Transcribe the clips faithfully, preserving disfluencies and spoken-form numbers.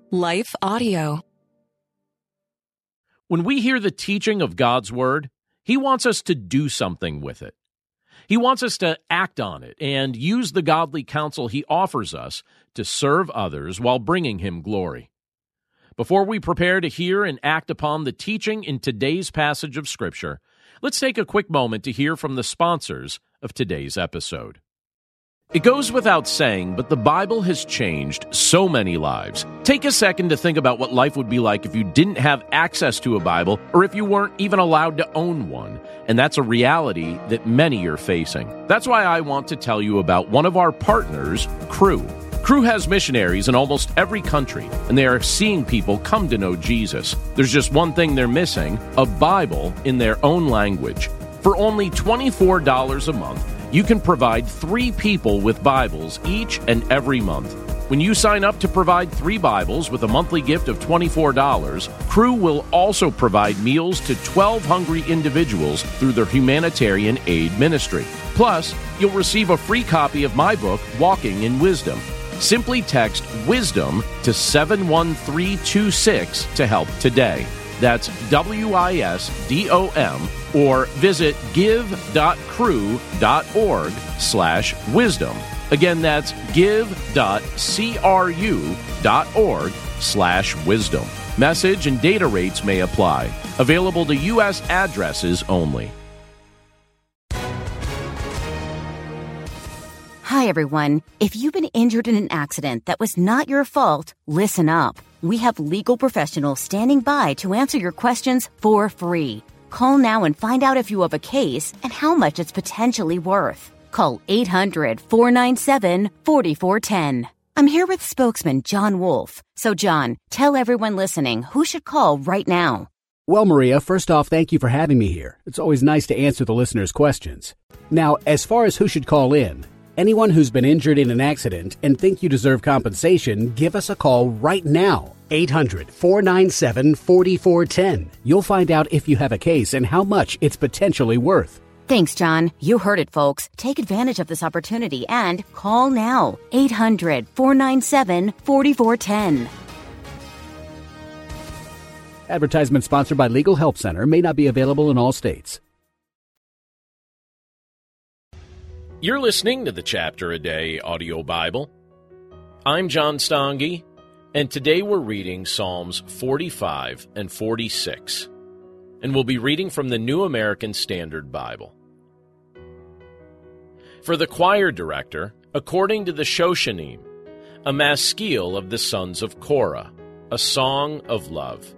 Life Audio. When we hear the teaching of God's Word, He wants us to do something with it. He wants us to act on it and use the godly counsel He offers us to serve others while bringing Him glory. Before we prepare to hear and act upon the teaching in today's passage of Scripture, let's take a quick moment to hear from the sponsors of today's episode. It goes without saying, but the Bible has changed so many lives. Take a second to think about what life would be like if you didn't have access to a Bible or if you weren't even allowed to own one. And that's a reality that many are facing. That's why I want to tell you about one of our partners, Cru. Cru has missionaries in almost every country, and they are seeing people come to know Jesus. There's just one thing they're missing, a Bible in their own language. For only twenty-four dollars a month, you can provide three people with Bibles each and every month. When you sign up to provide three Bibles with a monthly gift of twenty-four dollars, Cru will also provide meals to twelve hungry individuals through their humanitarian aid ministry. Plus, you'll receive a free copy of my book, Walking in Wisdom. Simply text WISDOM to seven one three two six to help today. That's W I S D O M, or visit give.cru.org slash wisdom. Again, that's give.cru.org slash wisdom. Message and data rates may apply. Available to U S addresses only. Hi, everyone. If you've been injured in an accident that was not your fault, listen up. We have legal professionals standing by to answer your questions for free. Call now and find out if you have a case and how much it's potentially worth. Call eight hundred, four nine seven, four four one zero. I'm here with spokesman John Wolf. So, John, tell everyone listening who should call right now. Well, Maria, first off, thank you for having me here. It's always nice to answer the listeners' questions. Now, as far as who should call in, anyone who's been injured in an accident and think you deserve compensation, give us a call right now. eight hundred, four nine seven, four four one zero. You'll find out if you have a case and how much it's potentially worth. Thanks, John. You heard it, folks. Take advantage of this opportunity and call now. eight hundred, four nine seven, four four one zero. Advertisement sponsored by Legal Help Center, may not be available in all states. You're listening to the Chapter a Day audio Bible. I'm John Stange, and today we're reading Psalms forty-five and forty-six, and we'll be reading from the New American Standard Bible. For the choir director, according to the Shoshanim, a maskil of the sons of Korah, a song of love.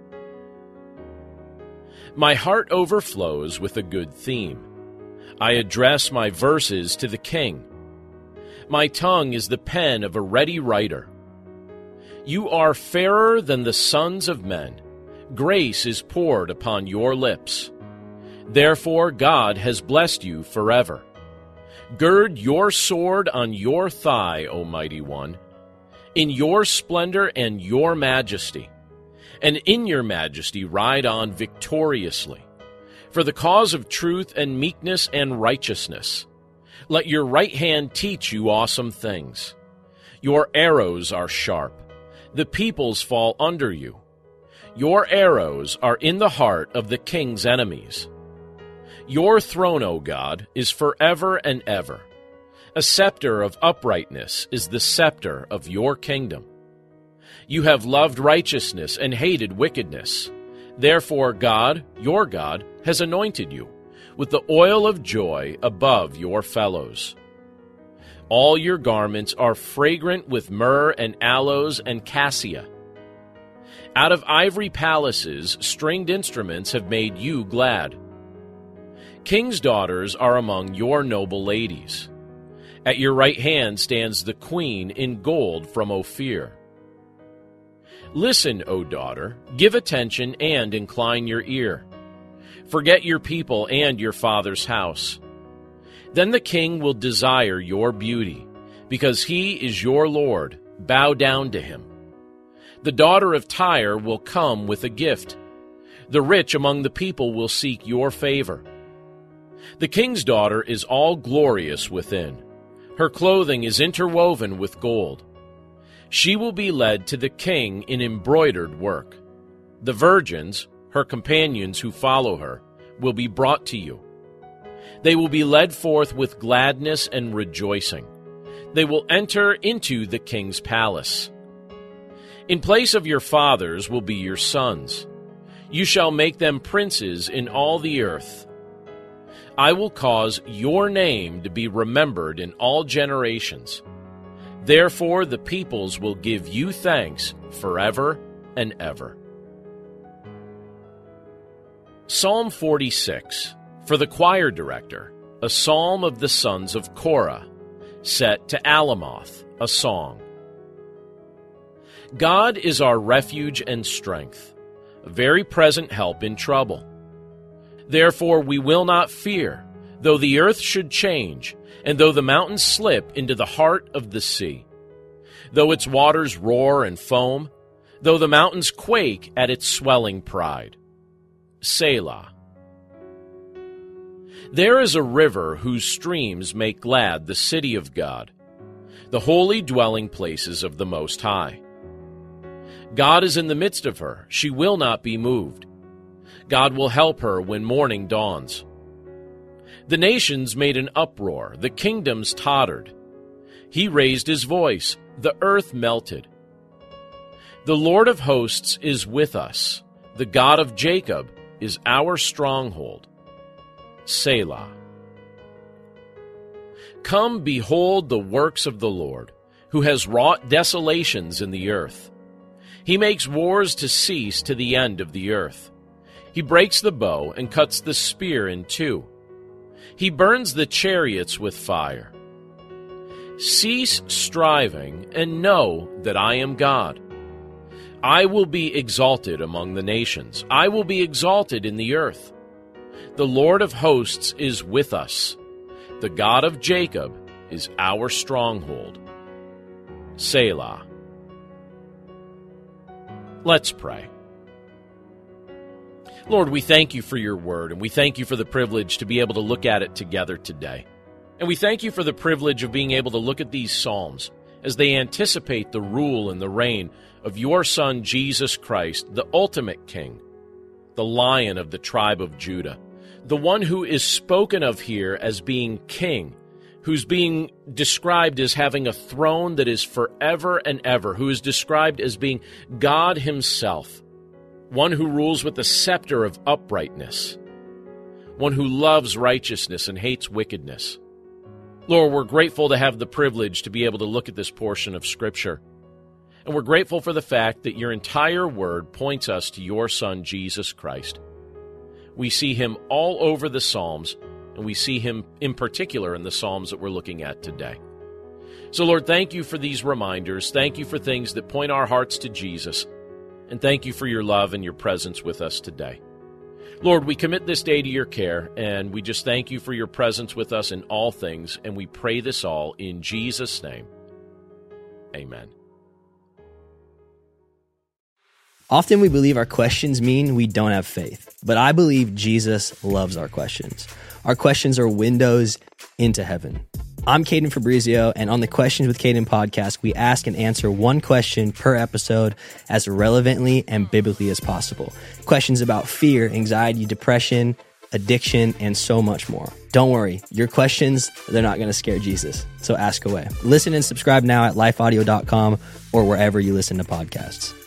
My heart overflows with a good theme. I address my verses to the King. My tongue is the pen of a ready writer. You are fairer than the sons of men. Grace is poured upon your lips. Therefore God has blessed you forever. Gird your sword on your thigh, O mighty one, in your splendor and your majesty, and in your majesty ride on victoriously. For the cause of truth and meekness and righteousness, let your right hand teach you awesome things. Your arrows are sharp. The peoples fall under you. Your arrows are in the heart of the king's enemies. Your throne, O God, is forever and ever. A scepter of uprightness is the scepter of your kingdom. You have loved righteousness and hated wickedness. Therefore God, your God, has anointed you with the oil of joy above your fellows. All your garments are fragrant with myrrh and aloes and cassia. Out of ivory palaces, stringed instruments have made you glad. King's daughters are among your noble ladies. At your right hand stands the queen in gold from Ophir. Listen, O daughter, give attention and incline your ear. Forget your people and your father's house. Then the king will desire your beauty, because he is your Lord. Bow down to him. The daughter of Tyre will come with a gift. The rich among the people will seek your favor. The king's daughter is all glorious within. Her clothing is interwoven with gold. She will be led to the king in embroidered work. The virgins, her companions who follow her, will be brought to you. They will be led forth with gladness and rejoicing. They will enter into the king's palace. In place of your fathers will be your sons. You shall make them princes in all the earth. I will cause your name to be remembered in all generations. Therefore the peoples will give you thanks forever and ever. Psalm forty-six, for the choir director, a psalm of the sons of Korah, set to Alamoth, a song. God is our refuge and strength, a very present help in trouble. Therefore we will not fear, though the earth should change, and though the mountains slip into the heart of the sea, though its waters roar and foam, though the mountains quake at its swelling pride. Selah. There is a river whose streams make glad the city of God, the holy dwelling places of the Most High. God is in the midst of her. She will not be moved. God will help her when morning dawns. The nations made an uproar. The kingdoms tottered. He raised his voice. The earth melted. The Lord of hosts is with us. The God of Jacob is our stronghold. Selah. Come, behold the works of the Lord, who has wrought desolations in the earth. He makes wars to cease to the end of the earth. He breaks the bow and cuts the spear in two. He burns the chariots with fire. Cease striving and know that I am God. I will be exalted among the nations. I will be exalted in the earth. The Lord of hosts is with us. The God of Jacob is our stronghold. Selah. Let's pray. Lord, we thank you for your word, and we thank you for the privilege to be able to look at it together today. And we thank you for the privilege of being able to look at these psalms as they anticipate the rule and the reign of your Son, Jesus Christ, the ultimate King, the Lion of the tribe of Judah, the one who is spoken of here as being king, who's being described as having a throne that is forever and ever, who is described as being God himself, one who rules with the scepter of uprightness, one who loves righteousness and hates wickedness. Lord, we're grateful to have the privilege to be able to look at this portion of Scripture. And we're grateful for the fact that your entire word points us to your Son, Jesus Christ. We see him all over the Psalms, and we see him in particular in the Psalms that we're looking at today. So, Lord, thank you for these reminders. Thank you for things that point our hearts to Jesus. And thank you for your love and your presence with us today. Lord, we commit this day to your care, and we just thank you for your presence with us in all things, and we pray this all in Jesus' name. Amen. Often we believe our questions mean we don't have faith, but I believe Jesus loves our questions. Our questions are windows into heaven. I'm Caden Fabrizio, and on the Questions with Caden podcast, we ask and answer one question per episode as relevantly and biblically as possible. Questions about fear, anxiety, depression, addiction, and so much more. Don't worry, your questions, they're not going to scare Jesus, so ask away. Listen and subscribe now at life audio dot com or wherever you listen to podcasts.